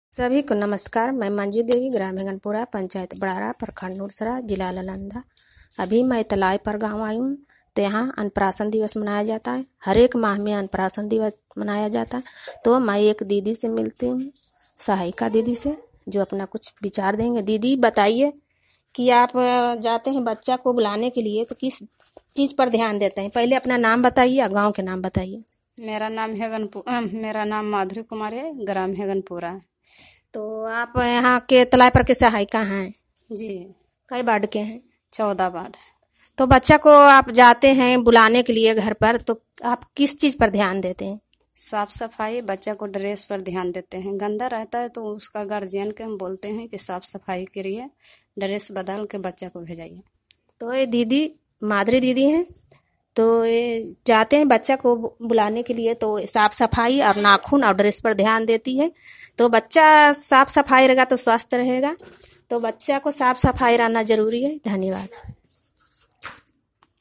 सभी को नमस्कार। मैं मंजू देवी, ग्राम हेगनपुरा, पंचायत बड़ारा, प्रखंड नूरसरा, जिला नालंदा। अभी मैं तलाई पर गांव आई हूँ। तो यहाँ अन्नप्राशन दिवस मनाया जाता है। हर एक माह में अन्नप्राशन दिवस मनाया जाता है। तो मैं एक दीदी से मिलती हूँ, सहायिका दीदी से, जो अपना कुछ विचार देंगे। दीदी बताइए कि आप जाते हैं बच्चा को बुलाने के लिए तो किस चीज पर ध्यान देते हैं? पहले अपना नाम बताइए और गाँव के नाम बताइए। मेरा नाम माधुरी कुमार है, ग्राम हेगनपुरा। तो आप यहाँ के तलाई पर के सहायिका हैं जी। कई वार्ड के हैं? 14 वार्ड। तो बच्चा को आप जाते हैं बुलाने के लिए घर पर, तो आप किस चीज पर ध्यान देते हैं? साफ सफाई, बच्चा को ड्रेस पर ध्यान देते हैं। गंदा रहता है तो उसका गार्जियन के हम बोलते हैं कि साफ सफाई करिए, ड्रेस बदल के बच्चा को भेजाइए। तो ये दीदी माधुरी दीदी हैं, तो ये जाते हैं बच्चा को बुलाने के लिए, तो साफ सफाई और नाखून और ड्रेस पर ध्यान देती है। तो बच्चा साफ सफाई रहेगा तो स्वस्थ रहेगा। तो बच्चा को साफ सफाई रहना जरूरी है। धन्यवाद।